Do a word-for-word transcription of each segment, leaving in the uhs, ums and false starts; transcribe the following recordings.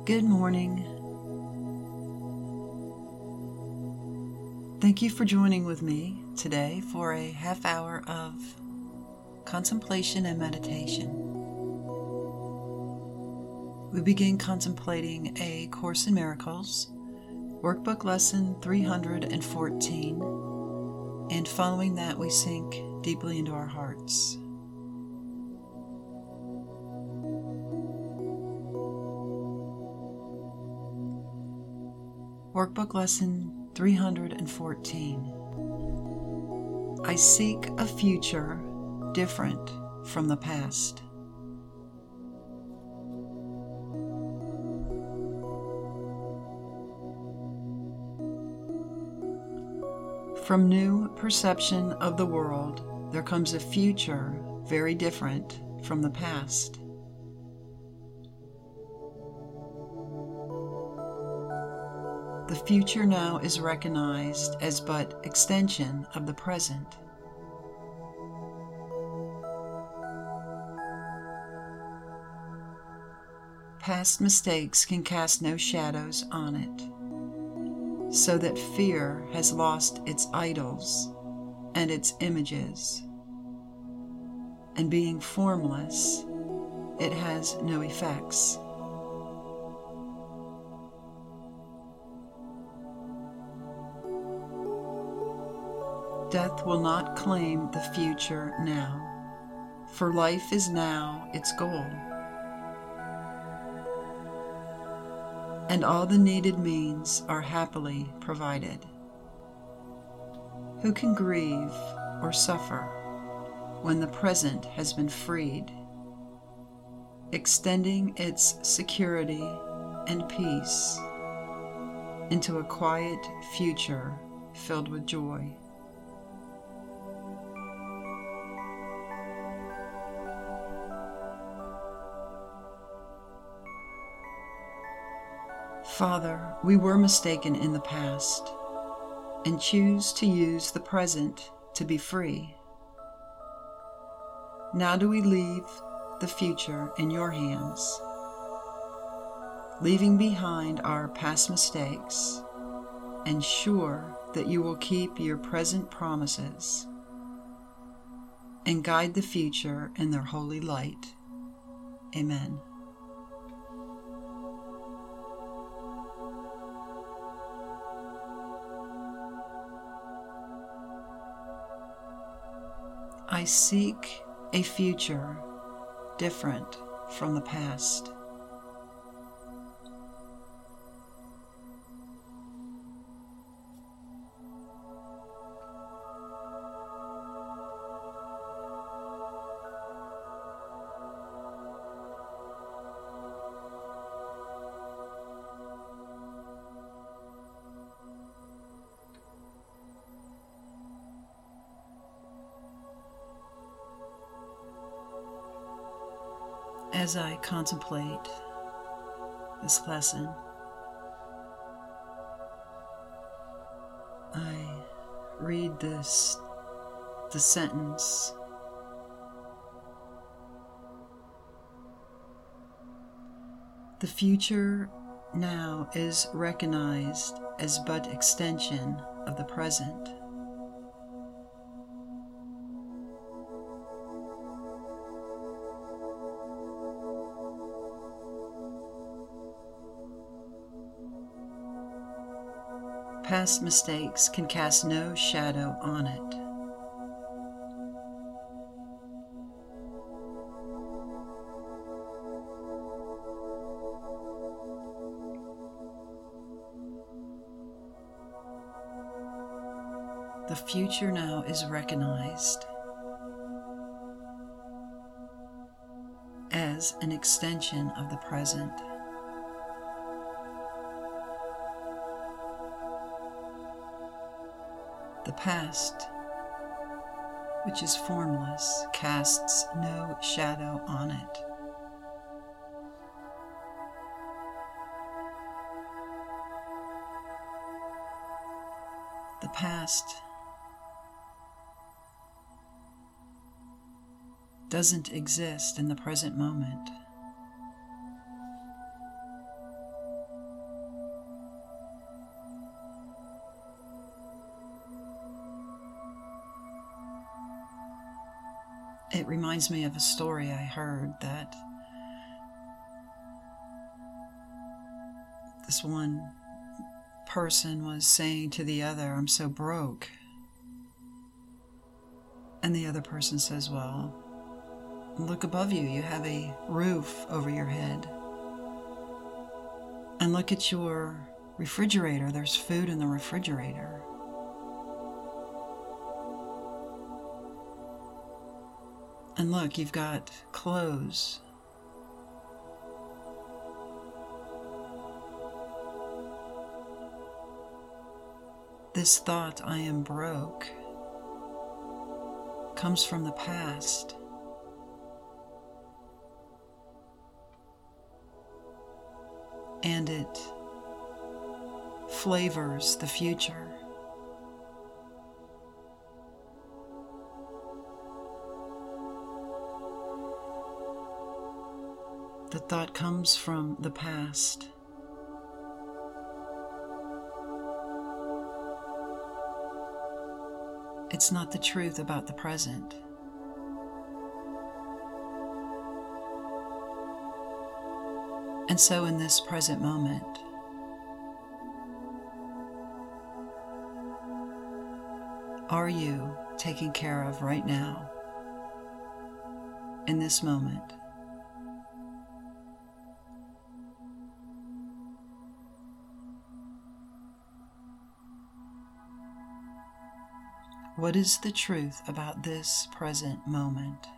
Good morning. Thank you for joining with me today for a half hour of contemplation and meditation. We begin contemplating A Course in Miracles, workbook lesson three hundred fourteen, and following that we sink deeply into our hearts. Workbook lesson three hundred fourteen. I seek a future different from the past. From new perception of the world, there comes a future very different from the past. The future now is recognized as but extension of the present. Past mistakes can cast no shadows on it, so that fear has lost its idols and its images, and being formless, it has no effects. Death will not claim the future now, for life is now its goal. And all the needed means are happily provided. Who can grieve or suffer when the present has been freed, extending its security and peace into a quiet future filled with joy? Father, we were mistaken in the past and choose to use the present to be free. Now do we leave the future in your hands, leaving behind our past mistakes and sure that you will keep your present promises and guide the future in their holy light. Amen. I seek a future different from the past. As I contemplate this lesson, I read this, the sentence, the future now is recognized as but extension of the present. Past mistakes can cast no shadow on it. The future now is recognized as an extension of the present. The past, which is formless, casts no shadow on it. The past doesn't exist in the present moment. it reminds me of a story I heard that this one person was saying to the other, "I'm so broke." And the other person says, "Well, look above you. You have a roof over your head. And look at your refrigerator. There's food in the refrigerator. And look, you've got clothes. This thought, 'I am broke,' comes from the past. And it flavors the future. The thought comes from the past. It's not the truth about the present. And so in this present moment, are you taken care of right now, in this moment? What is the truth about this present moment?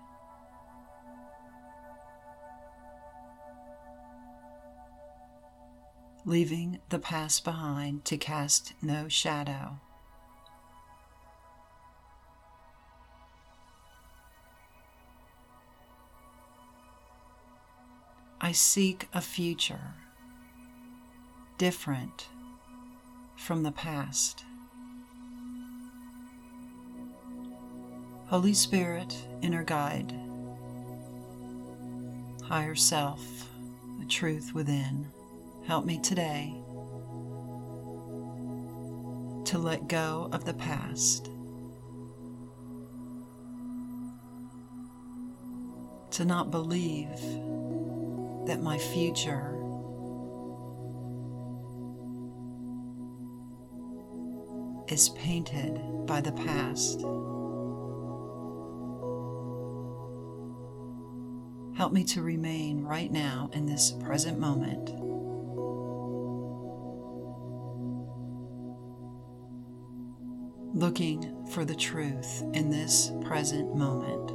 Leaving the past behind to cast no shadow. I seek a future different from the past. Holy Spirit, inner guide, higher self, the truth within, help me today to let go of the past, to not believe that my future is painted by the past. Help me to remain right now in this present moment, looking for the truth in this present moment.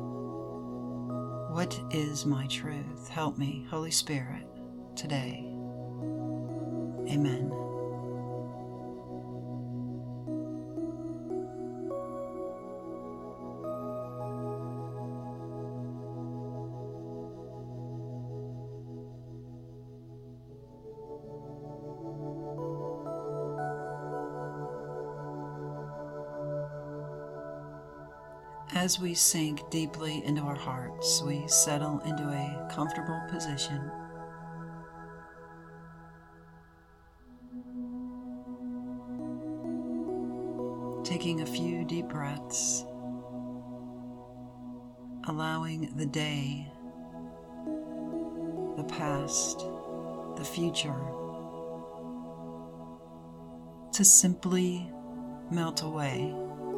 What is my truth? Help me, Holy Spirit, today. Amen. As we sink deeply into our hearts, we settle into a comfortable position. Taking a few deep breaths, allowing the day, the past, the future to simply melt away.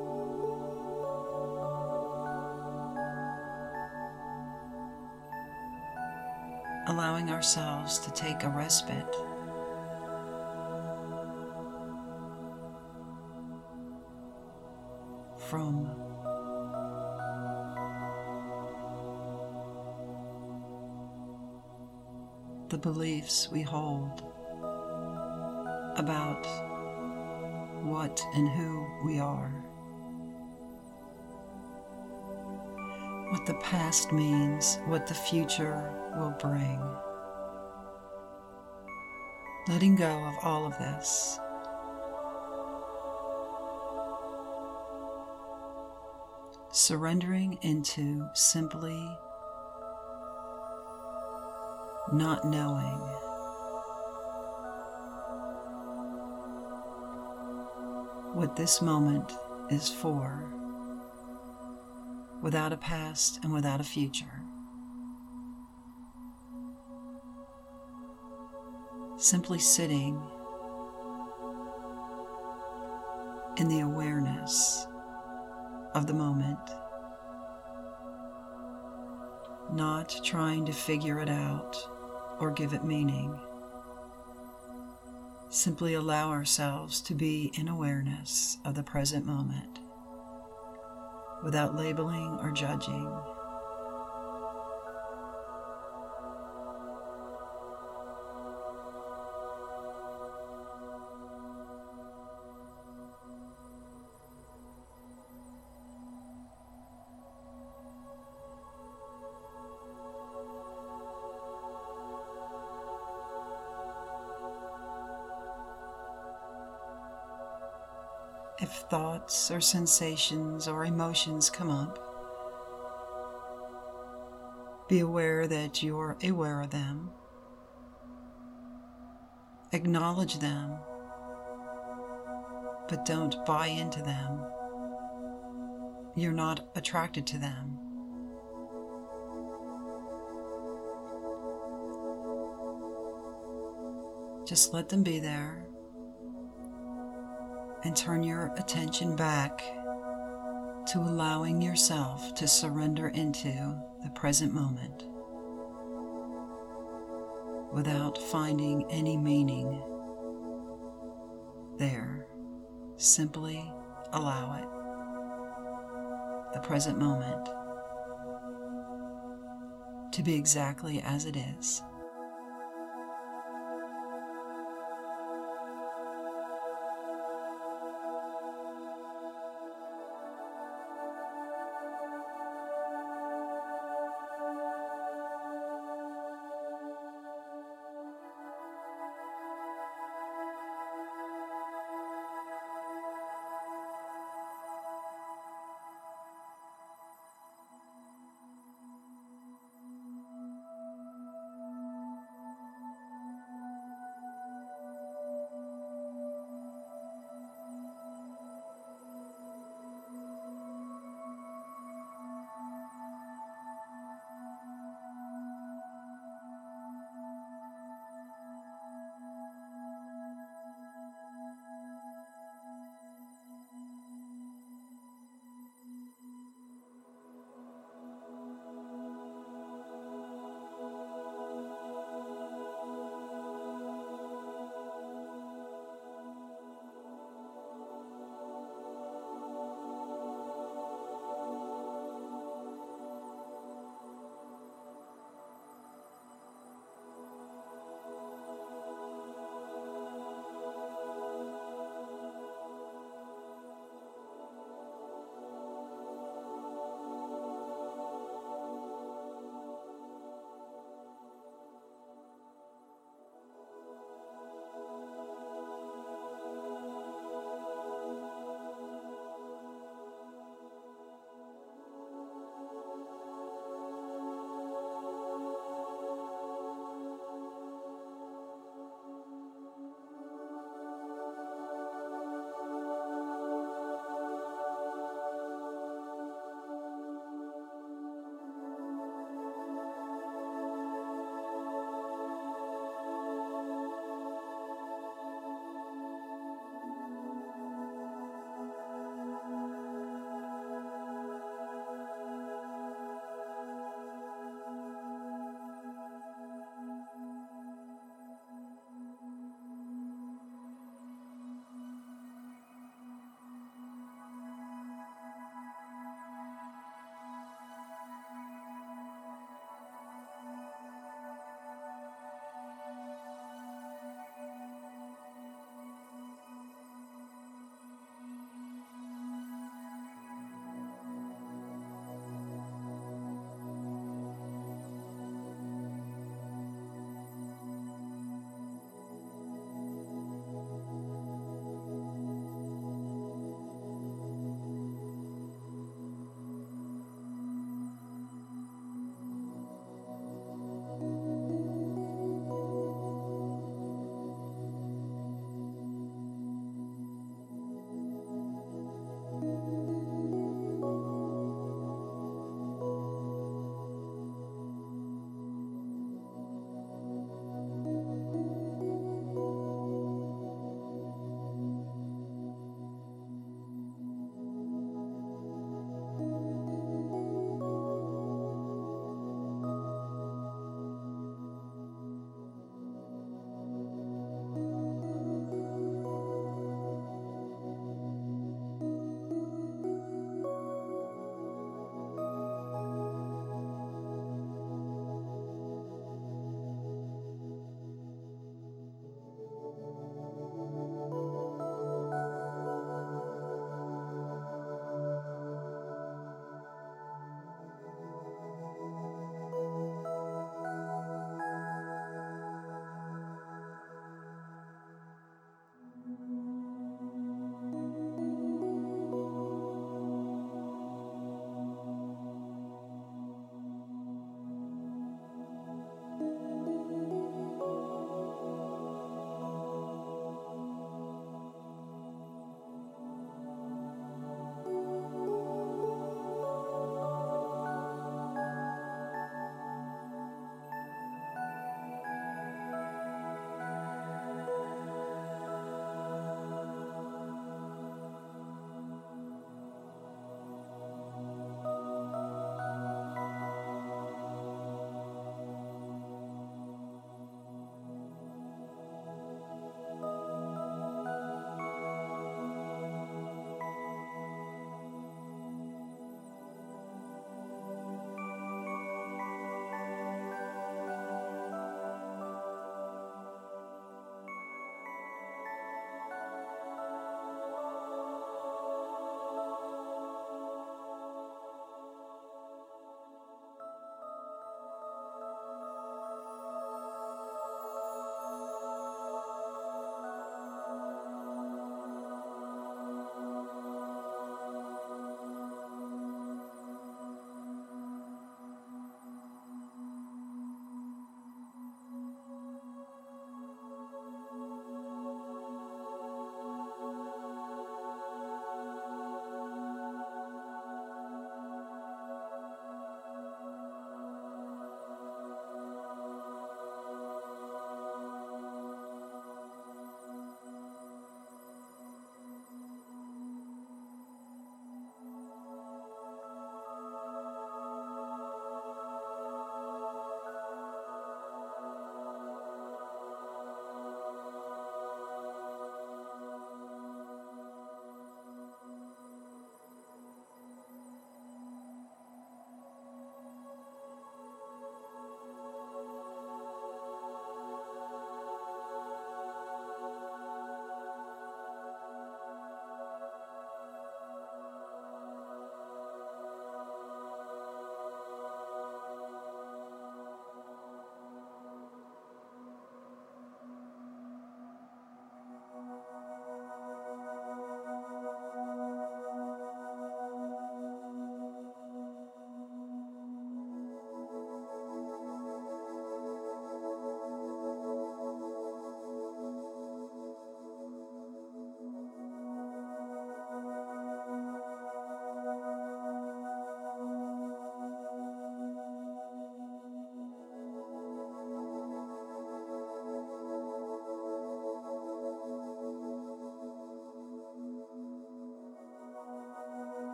Allowing ourselves to take a respite from the beliefs we hold about what and who we are, what the past means, what the future will bring. Letting go of all of this. Surrendering into simply not knowing. What this moment is for. without a past and without a future. Simply sitting in the awareness of the moment, not trying to figure it out or give it meaning. Simply allow ourselves to be in awareness of the present moment without labeling or judging. If thoughts or sensations or emotions come up, be aware that you're aware of them. Acknowledge them, but don't buy into them. You're not attracted to them. Just let them be there. And turn your attention back to allowing yourself to surrender into the present moment without finding any meaning there. Simply allow it, the present moment, to be exactly as it is.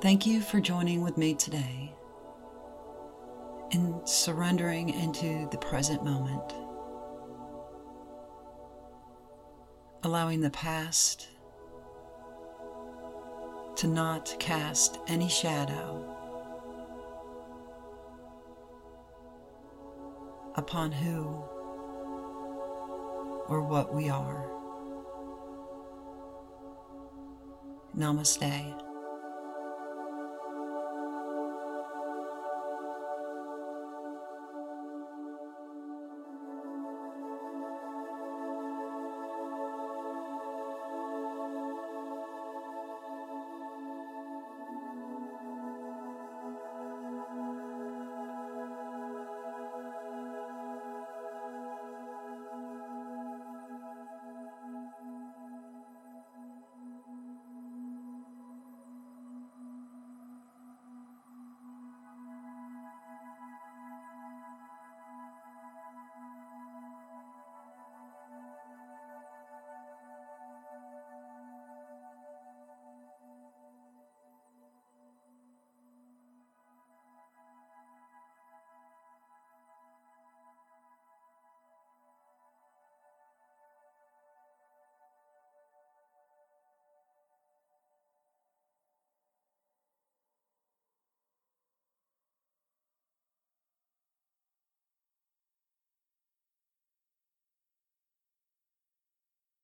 Thank you for joining with me today in surrendering into the present moment, allowing the past to not cast any shadow upon who or what we are. Namaste.